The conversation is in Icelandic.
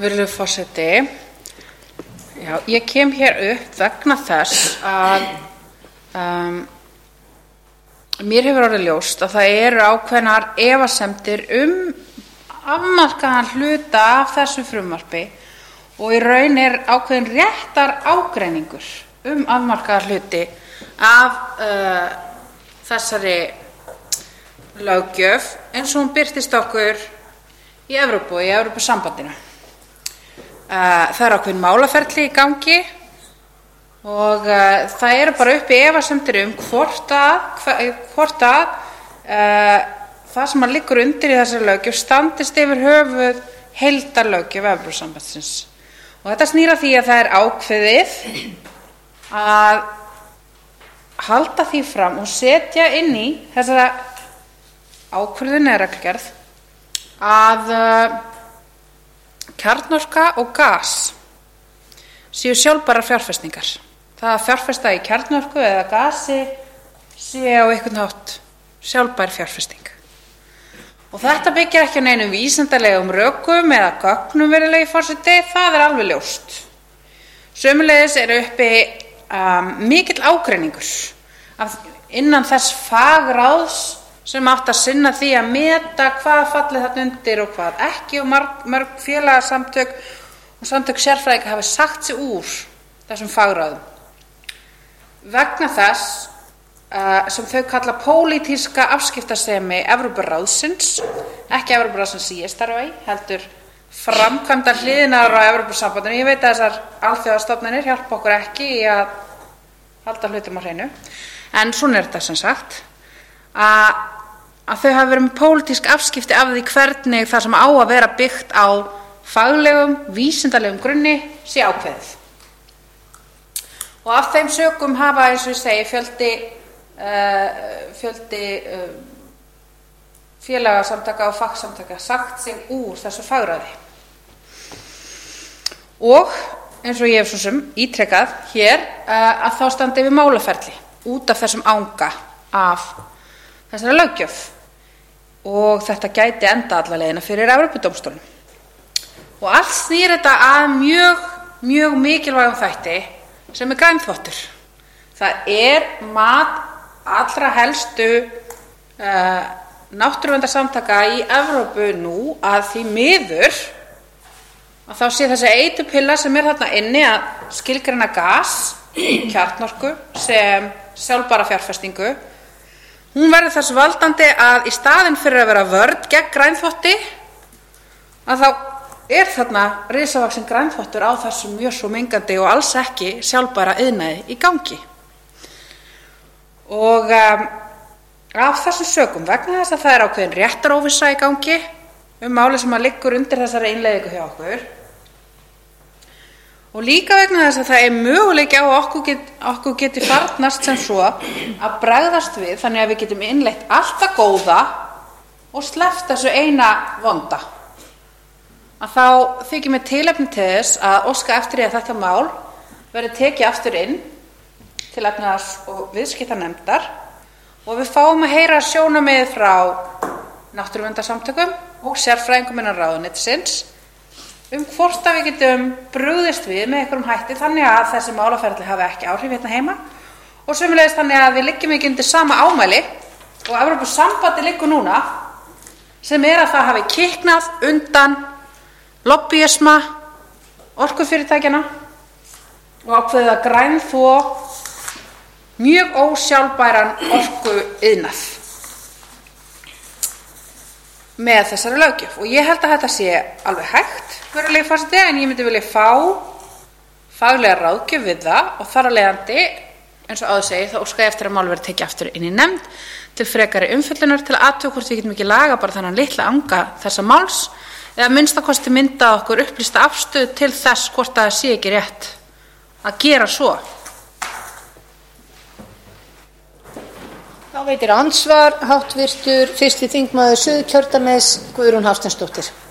Virðulegur forseti. Já, ég kem hér upp vegna þess að mér hefur orðið ljóst að það eru ákveðnar efasemdir afmarkaðan hluta af þessu frumvarpi og í raun ákveðin réttar ágreiningur afmarkaðan hluti af þessari löggjöf eins og hún birtist okkur í Evrópu og í Evrópusambandinu. Það er ákveðin málaferli í gangi og það eru bara uppi efasemdir hvort að það sem liggur undir í þessari löggjöf standist yfir höfuð heildarlöggjöf Evrópusambandsins. Og þetta snýr að því að það er ákveðið að halda því fram og setja inn í þessara ákvörðun eða reglugerð að kjarnorka og gas séu sjálfbærar fjárfestingar. Það að fjárfesta í kjarnorku eða gasi sé á einhvern hátt sjálfbær fjárfesting. Og þetta byggir ekki á neinum vísindalegum rökum eða gögnum, virðulegi forseti, það er alveg ljóst. Sömuleiðis uppi mikill ágreiningur innan þess fagráðs sem átt að sinna því að meta hvað fallið þarna undir og hvað ekki, og mörg félagasamtök og samtök sérfræðinga hafi sagt sig úr þessum fagráðum vegna þess sem þau kalla pólitíska afskiptasemi Evrópuráðsins, ekki Evrópuráðsins sem ég starfa í, heldur framkvæmda hliðinar á Evrópusambandinu. Ég veit að þessar alþjóðastofnanir hjálpa okkur ekki í að halda hlutum á hreinu, en svona þetta sem sagt, að þau hafa verið með pólitísk afskipti af því hvernig það sem á að vera byggt á faglegum, vísindalegum grunni sé ákveðið. Og af þeim sökum hafa, eins og ég segi, fjöldi félagasamtaka og fagsamtaka sagt sig úr þessu fagráði. Og eins og ég hef svo sem ítrekað hér að þá standi við málaferli út af þessum anga af þessari löggjöf og þetta gæti enda alla leiðina fyrir Evrópudómstólnum. Og allt snýr þetta að mjög mikilvægum þætti sem grænþvottur. Það er mat allra helstu náttúruverndarsamtaka í Evrópu nú að því miður að þá sé þessi eitupilla sem þarna inni að skilgreina gas, kjarnorku sem sjálfbæra fjárfestingu, hún verður þess valdandi að í staðinn fyrir að vera vörn gegn grænþvotti að þá þarna risavaxinn grænþvottur á þessum mjög svo mengandi og alls ekki sjálfbæra iðnaði í gangi. Og af þessum sökum, vegna þess að það er ákveðin réttaróvissa í gangi máli sem liggur undir þessari innleiðingu hjá okkur, og líka vegna þess að það er möguleiki á okkur geti farnast sem svo að bregðast við þannig að við getum innleitt allt það góða og sleppt þessu eina vonda, að þá þykir mér tilefni til þess að óska eftir því að þetta mál verði tekið aftur inn til efnahags- og viðskiptanefndar og við fáum að heyra sjónarmið frá náttúruverndarsamtökum og sérfræðingum innan ráðuneytisins hvort að við getum brugðist við með einhverjum hætti þannig að þessi málaferli hafi ekki áhrif hérna heima og sömuleiðis þannig að við liggjum ekki undir sama ámæli og Evrópusambandið liggur núna, sem að það hafi kiknað undan lobbyisma orkufyrirtækjanna og ákveðið að grænþvo mjög ósjálfbæran orkuiðnað með þessari löggjöf. Og ég held að þetta sé alveg hægt, virðulegi forseti, en ég myndi vilja fá faglega ráðgjöf við það og þar af leiðandi, eins og áður segir, þá óska ég eftir að mál verði tekið aftur inn í nefnd til frekari umfjöllunar til að athuga hvort við getum ekki laga bara þennan litla anga þessa máls eða að minnsta kosti mynda okkur upplýsta afstöðu til þess hvort það sé ekki rétt að gera svo. Þá veitir andsvar háttvirtur 1. þingmaður Suðurkjördæmis Guðrún Hafsteinsdóttir.